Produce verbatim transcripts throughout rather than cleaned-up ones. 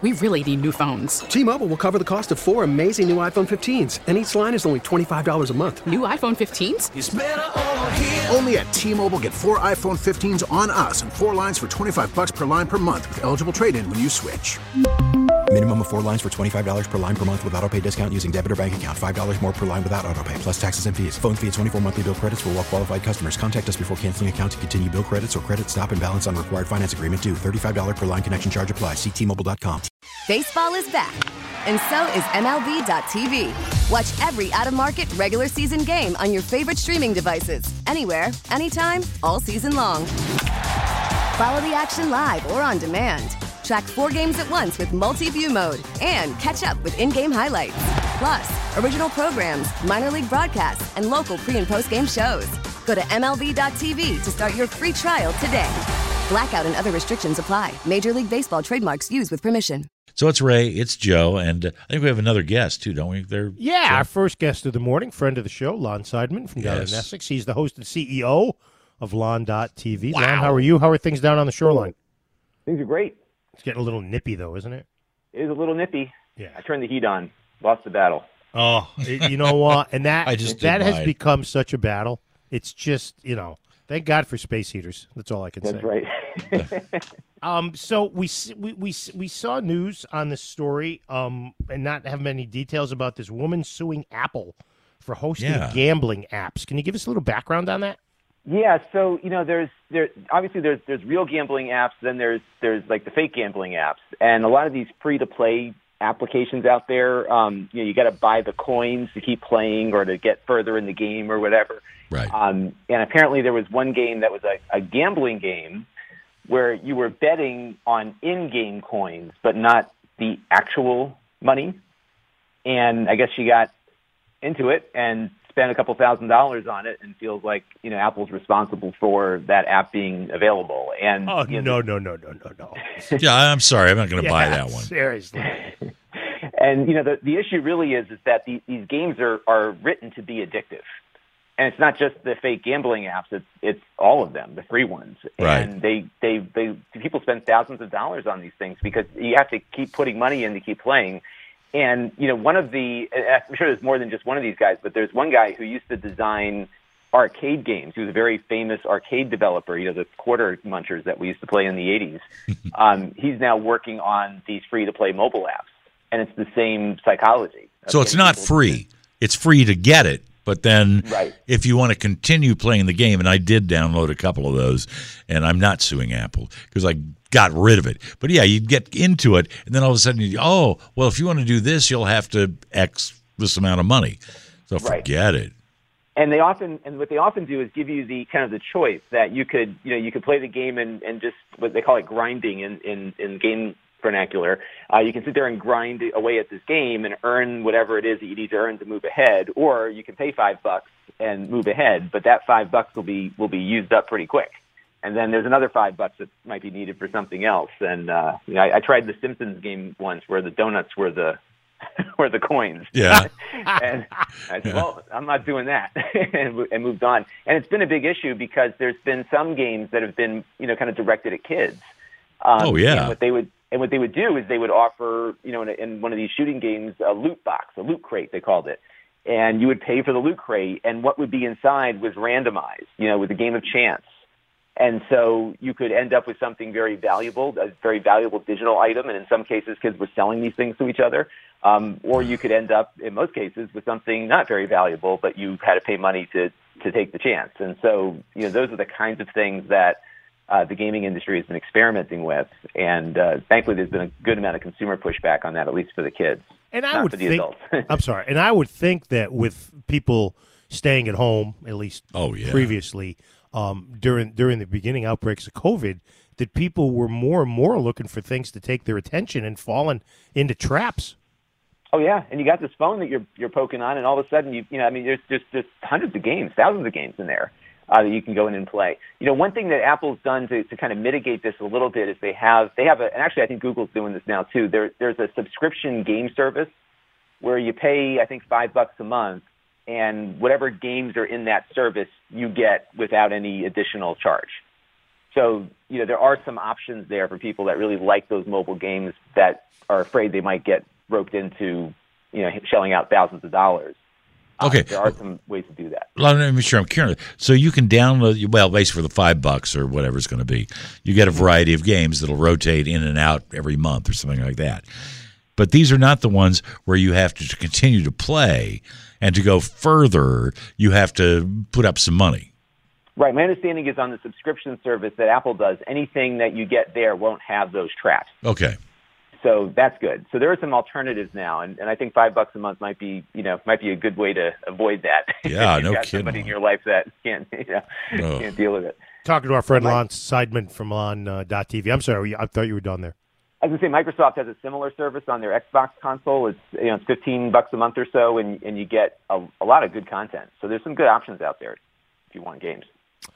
We really need new phones. T-Mobile will cover the cost of four amazing new iPhone fifteens, and each line is only twenty-five dollars a month. New iPhone fifteens? It's better over here. Only at T-Mobile, get four iPhone fifteens on us and four lines for twenty-five dollars per line per month with eligible trade-in when you switch. Minimum of four lines for twenty-five dollars per line per month with autopay discount using debit or bank account. five dollars more per line without autopay, plus taxes and fees. Phone fee at twenty-four monthly bill credits for well-qualified customers. Contact us before canceling account to continue bill credits or credit stop and balance on required finance agreement due. thirty-five dollars per line connection charge applies. See T Mobile dot com. Baseball is back, and so is M L B dot T V. Watch every out-of-market regular season game on your favorite streaming devices. Anywhere, anytime, all season long. Follow the action live or on demand. Track four games at once with multi-view mode and catch up with in-game highlights. Plus, original programs, minor league broadcasts, and local pre- and post-game shows. Go to M L B dot T V to start your free trial today. Blackout and other restrictions apply. Major League Baseball trademarks used with permission. So it's Ray, it's Joe, and uh, I think we have another guest, too, don't we? They're, yeah, so. Our first guest of the morning, friend of the show, Lon Seidman from down Yes. in Essex. He's the host and C E O of Lon dot T V. Wow. Lon, how are you? How are things down on the shoreline? Things are great. It's getting a little nippy, though, isn't it? It is a little nippy. Yeah. I turned the heat on. Lost the battle. Oh, it- you know what? And that I just did that has mine. become such a battle. It's just, you know, thank God for space heaters. That's all I can That's say. right. Um, so we s- we we s- we saw news on this story, um, and not have many details about this woman suing Apple for hosting Yeah. gambling apps. Can you give us a little background on that? Yeah, so you know, there's there obviously there's there's real gambling apps, then there's there's like the fake gambling apps, and a lot of these free to play applications out there. Um, you know, you got to buy the coins to keep playing or to get further in the game or whatever. Right. Um, and apparently there was one game that was a, a gambling game where you were betting on in-game coins, but not the actual money. And I guess she got into it and spent a couple thousand dollars on it and feels like, you know, Apple's responsible for that app being available. And Oh you know, no no no no no no! Yeah, I'm sorry. I'm not going to buy Yeah, that one. Seriously. And, you know, the, the issue really is, is that the, these games are, are written to be addictive. And it's not just the fake gambling apps, it's, it's all of them, the free ones. Right. And they, they, they, people spend thousands of dollars on these things because you have to keep putting money in to keep playing. And, you know, one of the, I'm sure there's more than just one of these guys, but there's one guy who used to design arcade games. He was a very famous arcade developer, you know, the quarter munchers that we used to play in the eighties. um, he's now working on these free-to-play mobile apps. And it's the same psychology. So it's not free. It's free to get it, but then Right. if you want to continue playing the game, and I did download a couple of those, and I'm not suing Apple because I got rid of it. But yeah, you get into it, and then all of a sudden, you, oh, well, if you want to do this, you'll have to X this amount of money. So Right. forget it. And they often, and what they often do is give you the kind of the choice that you could, you know, you could play the game and, and just what they call it grinding in, in, in game vernacular. Uh, you can sit there and grind away at this game and earn whatever it is that you need to earn to move ahead, or you can pay five bucks and move ahead, but that five bucks will be will be used up pretty quick. And then there's another five bucks that might be needed for something else. And uh, you know, I, I tried the Simpsons game once where the donuts were the were the coins. Yeah. And I said, well, I'm not doing that, and, and moved on. And it's been a big issue because there's been some games that have been, you know, kind of directed at kids. Um, Oh, yeah. And what they would and what they would do is they would offer, you know, in, in one of these shooting games, a loot box, a loot crate, they called it. And you would pay for the loot crate, and what would be inside was randomized, you know, with a game of chance. And so you could end up with something very valuable, a very valuable digital item, and in some cases, kids were selling these things to each other. Um, or you could end up, in most cases, with something not very valuable, but you had to pay money to, to take the chance. And so, you know, those are the kinds of things that uh, the gaming industry has been experimenting with. And uh, thankfully, there's been a good amount of consumer pushback on that, at least for the kids, And I not would for the think, adults. I'm sorry, and I would think that with people staying at home, at least Oh, yeah. previously, um, during during the beginning outbreaks of COVID, that people were more and more looking for things to take their attention and falling into traps. Oh yeah, and you got this phone that you're you're poking on, and all of a sudden you you know I mean there's just just hundreds of games, thousands of games in there uh, that you can go in and play. You know, one thing that Apple's done to, to kind of mitigate this a little bit is they have they have a, and actually I think Google's doing this now too. There there's a subscription game service where you pay I think five bucks a month, and whatever games are in that service you get without any additional charge. So, you know, there are some options there for people that really like those mobile games that are afraid they might get roped into, you know, shelling out thousands of dollars. Okay. Um, there are some ways to do that. Let me make sure I'm curious. So you can download, well, basically for the five bucks or whatever it's going to be, you get a variety of games that'll rotate in and out every month or something like that. But these are not the ones where you have to, to continue to play, and to go further, you have to put up some money. Right. My understanding is on the subscription service that Apple does, anything that you get there won't have those traps. Okay. So that's good. So there are some alternatives now, and, and I think five bucks a month might be, you know, might be a good way to avoid that. Yeah, You've no got kidding. somebody in your life that can't, you know, Oh. can't deal with it. Talking to our friend Mike- Lon Seidman from Lon uh, dot T V. I'm sorry, I thought you were done there. I was going to say Microsoft has a similar service on their Xbox console. It's, you know, it's fifteen bucks a month or so, and, and you get a, a lot of good content. So there's some good options out there if you want games.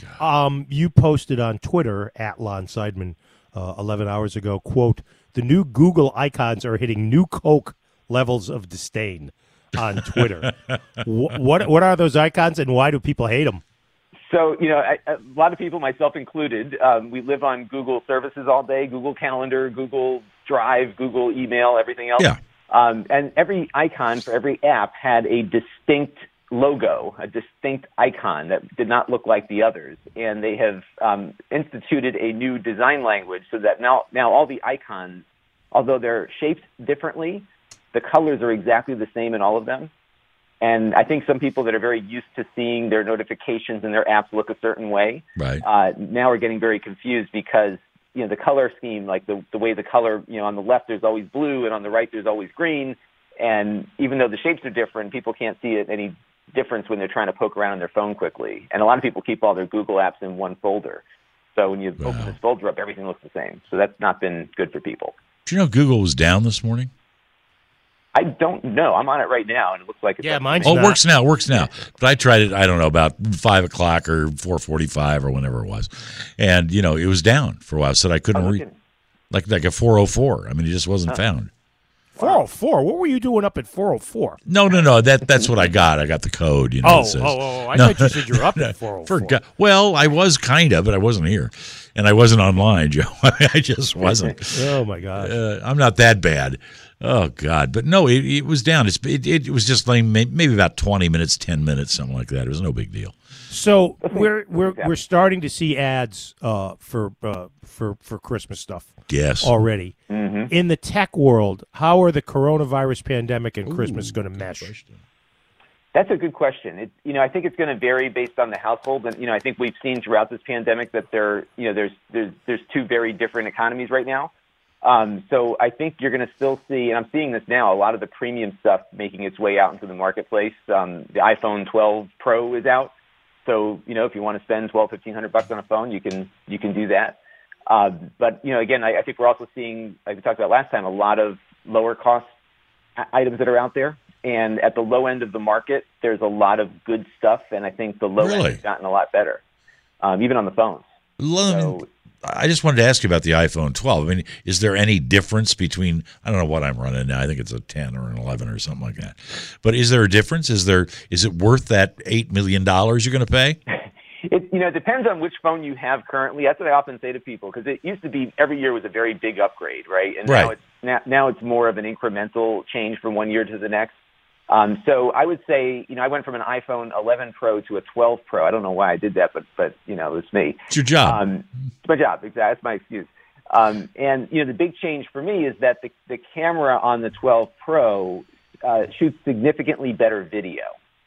Um, you posted on Twitter at Lon Seidman uh, eleven hours ago, quote, the new Google icons are hitting new Coke levels of disdain on Twitter. what, what what are those icons, and why do people hate them? So, you know, I, a lot of people, myself included, um, we live on Google services all day, Google Calendar, Google Drive, Google Email, everything else. Yeah. Um, and every icon for every app had a distinct logo, a distinct icon that did not look like the others. And they have um, instituted a new design language so that now, now all the icons, although they're shaped differently, the colors are exactly the same in all of them. And I think some people that are very used to seeing their notifications and their apps look a certain way, Right. uh, now are getting very confused because, you know, the color scheme, like the, the way the color, you know, on the left there's always blue and on the right there's always green. And even though the shapes are different, people can't see it, any difference when they're trying to poke around on their phone quickly. And a lot of people keep all their Google apps in one folder. So when you Wow. open this folder up, everything looks the same. So that's not been good for people. Do you know Google was down this morning? I don't know. I'm on it right now, and it looks like it's Yeah, up. mine's Oh, not. it works now. Works now. But I tried it. I don't know, about five o'clock or four forty-five or whenever it was, and you know it was down for a while. So I couldn't Oh, read okay. like like a four oh four. I mean, it just wasn't found. four oh four? What were you doing up at four oh four? No, no, no. That that's what I got. I got the code. You know. Oh, that says- oh, oh, oh, I No, thought you said you were up at four oh four. Forgot. Well, I was kind of, but I wasn't here, and I wasn't online, Joe. I just wasn't. Oh, my gosh. Uh, I'm not that bad. Oh God, but no, it, it was down. It's it, it was just like may- maybe about twenty minutes, ten minutes, something like that. It was no big deal. So we're we're we're starting to see ads uh, for uh, for for Christmas stuff Yes. already. In the tech world, how are the coronavirus pandemic and Christmas going to mesh? That's a good question. It, you know, I think it's going to vary based on the household, and you know, I think we've seen throughout this pandemic that there, you know, there's there's there's two very different economies right now. Um, so I think you're going to still see, and I'm seeing this now, a lot of the premium stuff making its way out into the marketplace. Um, the iPhone twelve Pro is out, so you know, if you want to spend twelve, fifteen hundred bucks on a phone, you can you can do that. Uh, but you know, again, I, I think we're also seeing, like we talked about last time, a lot of lower cost items that are out there. And at the low end of the market, there's a lot of good stuff, and I think the low Really? end has gotten a lot better, um, even on the phones. Well, I mean, So- I just wanted to ask you about the iPhone twelve. I mean, is there any difference between, I don't know what I'm running now. I think it's a ten or an eleven or something like that. But is there a difference? Is there is it worth that eight million dollars you're going to pay? It, you know, it depends on which phone you have currently. That's what I often say to people, because it used to be every year was a very big upgrade, right? And now Right. it's now, now it's more of an incremental change from one year to the next. Um, so I would say, you know, I went from an iPhone eleven Pro to a twelve Pro. I don't know why I did that, but but you know, it's me. It's your job. Um, it's my job, exactly. That's my excuse. Um, and you know, the big change for me is that the the camera on the twelve Pro uh, shoots significantly better video.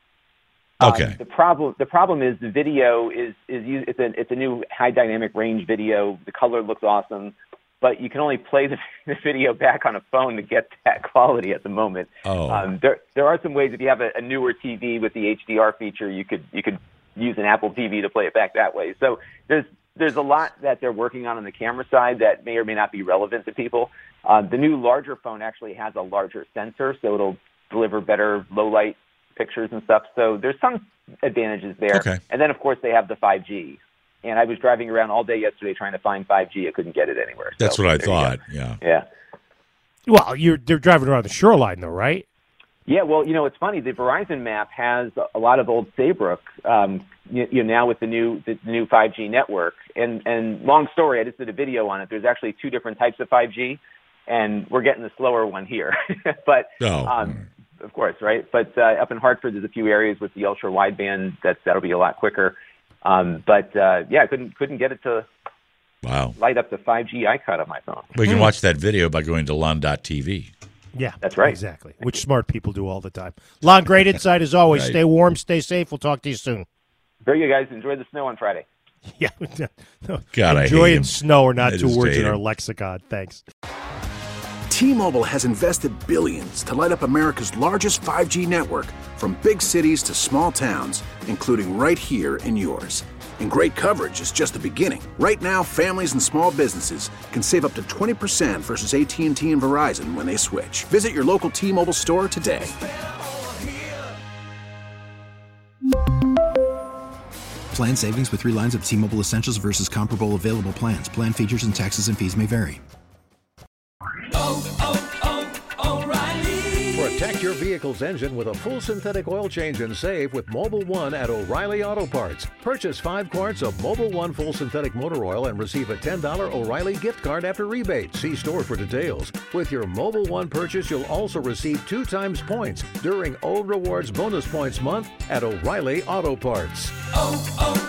Um, Okay. the problem the problem is the video is is u- it's a it's a new high dynamic range video. The color looks awesome, but you can only play the, the video back on a phone to get that quality at the moment. Oh. Um, there there are some ways, if you have a, a newer T V with the H D R feature, you could you could use an Apple T V to play it back that way. So there's there's a lot that they're working on on the camera side that may or may not be relevant to people. Uh, the new larger phone actually has a larger sensor, so it'll deliver better low light pictures and stuff. So there's some advantages there. Okay. And then of course they have the five G. And I was driving around all day yesterday trying to find five G. I couldn't get it anywhere. That's So what I there you go. thought. Yeah. Yeah. Well, you're they're driving around the shoreline, though, right? Yeah, well, you know, it's funny. The Verizon map has a lot of old Saybrook, um, you, you know, now with the new the new five G network. And, and long story, I just did a video on it. There's actually two different types of five G, and we're getting the slower one here. but, oh. um, of course, right? But uh, up in Hartford, there's a few areas with the ultra wideband that that'll be a lot quicker. Um, but uh, yeah, I couldn't couldn't get it to wow light up the five G icon on my phone. We can watch that video by going to lon dot t v. Yeah, that's right. Exactly, which smart people do all the time. Lon, great insight as always. Right. Stay warm, stay safe. We'll talk to you soon. Very good, guys. Enjoy the snow on Friday. Yeah, God, I enjoy hate and him. snow are not I two just words hate in our him. lexicon. Thanks. T-Mobile has invested billions to light up America's largest five G network, from big cities to small towns, including right here in yours. And great coverage is just the beginning. Right now, families and small businesses can save up to twenty percent versus A T and T and Verizon when they switch. Visit your local T-Mobile store today. Plan savings with three lines of T-Mobile Essentials versus comparable available plans. Plan features and taxes and fees may vary. Protect your vehicle's engine with a full synthetic oil change and save with Mobil one at O'Reilly Auto Parts. Purchase five quarts of Mobil one full synthetic motor oil and receive a ten dollars O'Reilly gift card after rebate. See store for details. With your Mobil one purchase, you'll also receive two times points during O Rewards Bonus Points Month at O'Reilly Auto Parts. Oh, oh.